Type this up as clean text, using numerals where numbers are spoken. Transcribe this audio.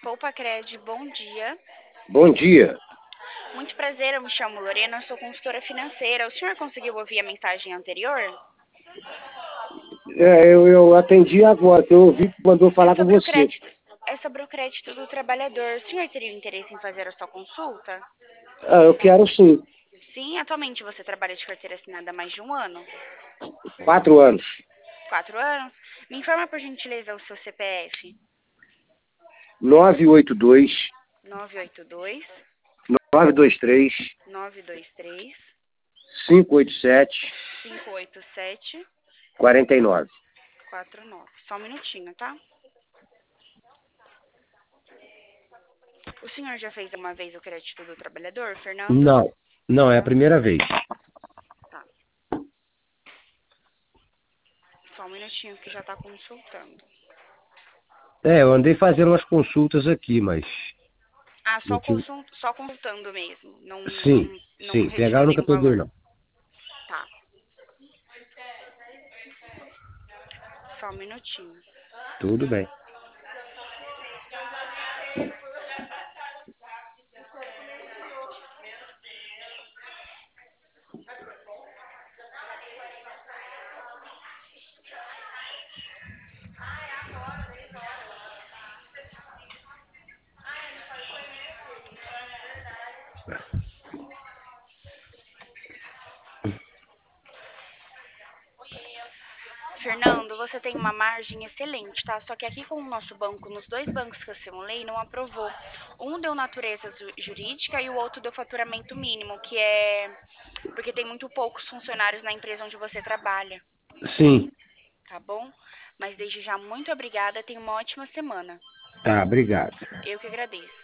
Poupa Cred, bom dia. Bom dia. Muito prazer, eu me chamo Lorena, sou consultora financeira. O senhor conseguiu ouvir a mensagem anterior? Eu atendi agora, que eu ouvi que mandou É falar com sobre o você. crédito, é sobre o crédito do trabalhador. O senhor teria interesse em fazer a sua consulta? Eu quero sim. Sim, atualmente você trabalha de carteira assinada há mais de um ano? 4 anos. 4 anos? Me informa por gentileza o seu CPF. 982 982 923 923 587 587 49. 49. Só um minutinho, tá? O senhor já fez uma vez o crédito do trabalhador, Fernando? Não, não, é a primeira vez. Tá. Só um minutinho que já tá consultando. Eu andei fazendo umas consultas aqui, mas Ah, não tive. só consultando mesmo. Não, Sim, não, não sim, pegar retirou eu nunca nenhum peguei, valor. não. Tá. Só um minutinho. Tudo bem. Fernando, você tem uma margem excelente, tá? Só que aqui com o nosso banco, nos dois bancos que eu simulei, não aprovou. Um deu natureza jurídica e o outro deu faturamento mínimo, que é porque tem muito poucos funcionários na empresa onde você trabalha, Sim, tá bom? Mas desde já, muito obrigada. Tenha uma ótima semana. tá, obrigado. Eu que agradeço.